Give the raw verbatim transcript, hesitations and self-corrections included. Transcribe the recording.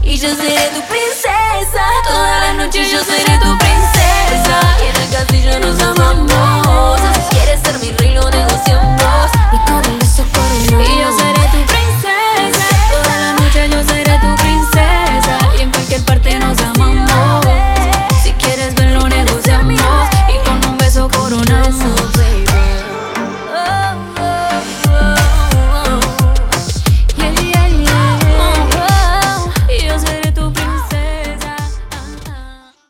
y yo seré tu princesa. Toda la noche yo seré tu princesa y en el castillo nos amamos.